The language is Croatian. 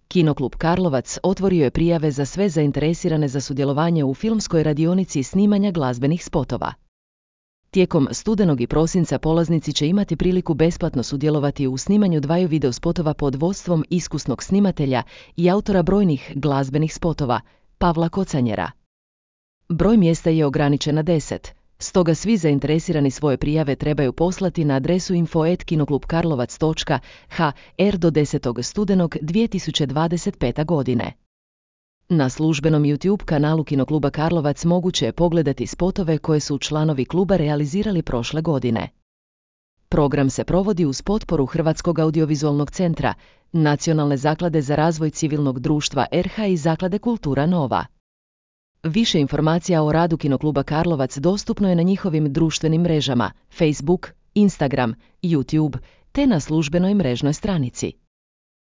Kinoklub Karlovac otvorio je prijave za sve zainteresirane za sudjelovanje u filmskoj radionici snimanja glazbenih spotova. Tijekom studenog i prosinca polaznici će imati priliku besplatno sudjelovati u snimanju 2 videospotova pod vodstvom iskusnog snimatelja i autora brojnih glazbenih spotova, Pavla Kocanjera. Broj mjesta je ograničen na 10, stoga svi zainteresirani svoje prijave trebaju poslati na adresu info@kinoklubkarlovac.hr do 10. studenog 2025. godine. Na službenom YouTube kanalu Kinokluba Karlovac moguće je pogledati spotove koje su članovi kluba realizirali prošle godine. Program se provodi uz potporu Hrvatskog audiovizualnog centra, Nacionalne zaklade za razvoj civilnog društva RH i Zaklade Kultura Nova. Više informacija o radu Kinokluba Karlovac dostupno je na njihovim društvenim mrežama Facebook, Instagram, YouTube te na službenoj mrežnoj stranici.